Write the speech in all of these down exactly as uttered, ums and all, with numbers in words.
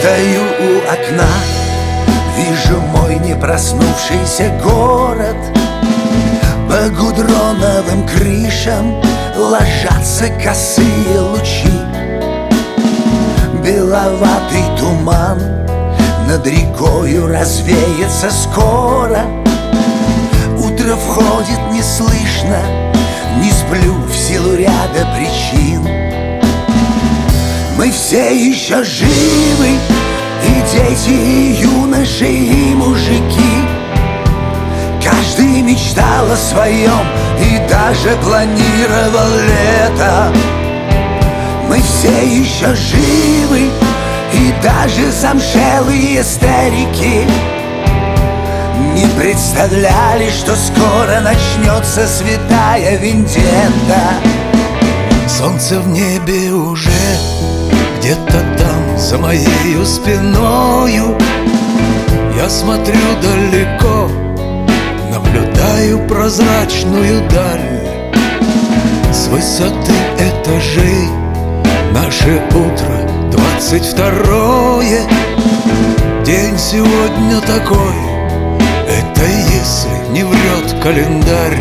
Стою у окна, вижу мой не проснувшийся город. По гудроновым крышам ложатся косые лучи. Беловатый туман над рекою развеется скоро. Утро входит неслышно, не сплю в силу ряда причин. Мы все еще живы, и дети, и юноши, и мужики. Каждый мечтал о своем и даже планировал лето. Мы все еще живы, и даже замшелые старики не представляли, что скоро начнется святая вендетта. Солнце в небе уже где-то там, за моею спиною. Я смотрю далеко, наблюдаю прозрачную даль. С высоты этажей наше утро двадцать второе. День сегодня такой, это если не врет календарь.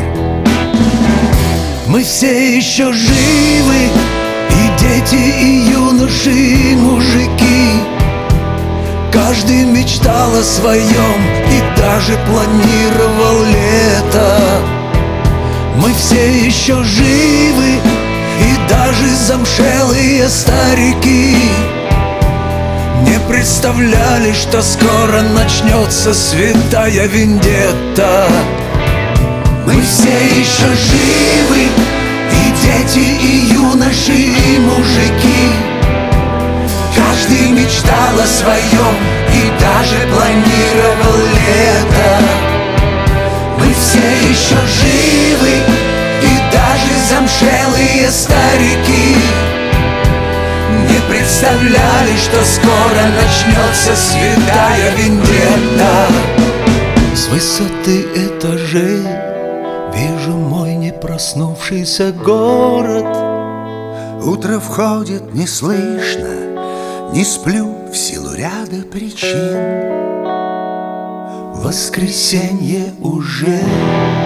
Мы все еще живы, и дети, и юноши, и мужики. Каждый мечтал о своем и даже планировал лето. Мы все еще живы, и даже замшелые старики не представляли, что скоро начнется святая вендетта. Мы все еще живы, и дети, и юноши, и мужики. Каждый мечтал о своем и даже планировал лето. Мы все еще живы, и даже замшелые старики не представляли, что скоро начнется святая вендетта. С высоты этажей вижу мой не проснувшийся город. Утро входит неслышно, не сплю в силу ряда причин. Воскресенье уже.